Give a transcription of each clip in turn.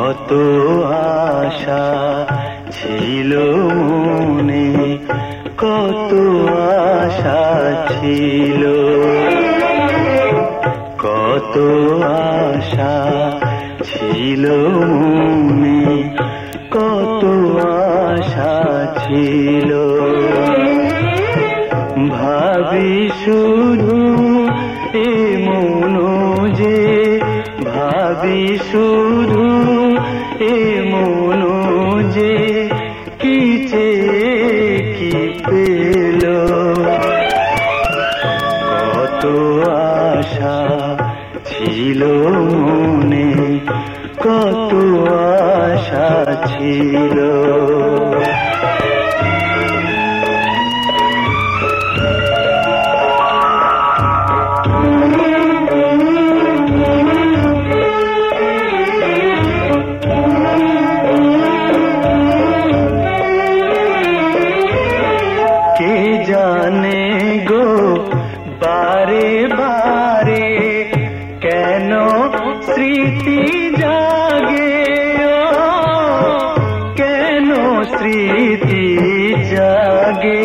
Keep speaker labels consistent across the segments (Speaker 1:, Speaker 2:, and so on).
Speaker 1: কত আশা ছিল মনে, কত আশা ছিল, কত আশা ছিল মনে, কত আশা ছিল। ভাবি শুধু এ মন যে, ভাবি শুধু এ মন যে, কি চেয়ে কি পেল। কত আশা ছিল মনে, কত আশা ছিল। কে জানে গো বারে বারে কেন স্মৃতি জাগে, কেন স্মৃতি জাগে।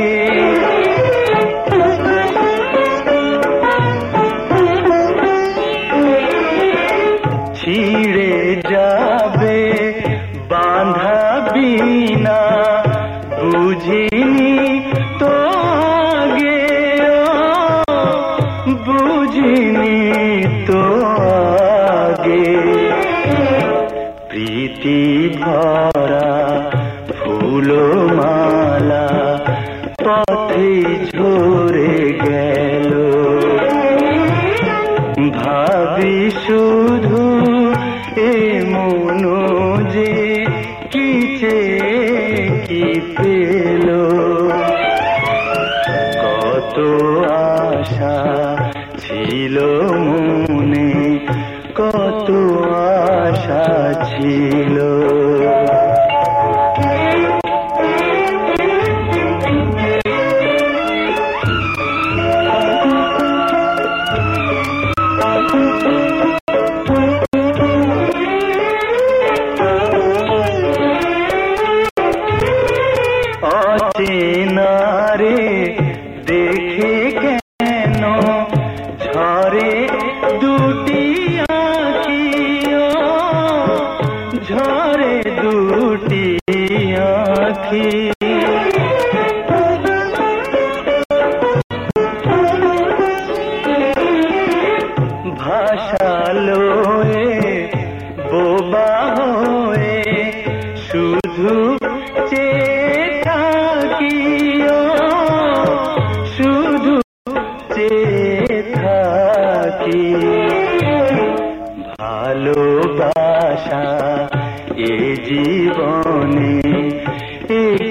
Speaker 1: ছিঁড়ে যাবে বাঁধা বিনা, বুঝিনি তো আগে, বুঝিনি তো আগে। প্রীতি ভরা ফুলমালা পথে ঝরে গেল। ভাবি শুধু এ মন যে, কি চেয়ে কি পেল। কত আশা ছিল মনে, কত আশা ছিল। অচেনারে দেখে কেন ঝরে দুটি আঁখি, ঝরে দুটি আঁখি। ভাসালো এ বোবা হয়ে শুধু চেয়ে থাকি, শুধু চেয়ে থাকি। ভালোবাসা এ জীবনে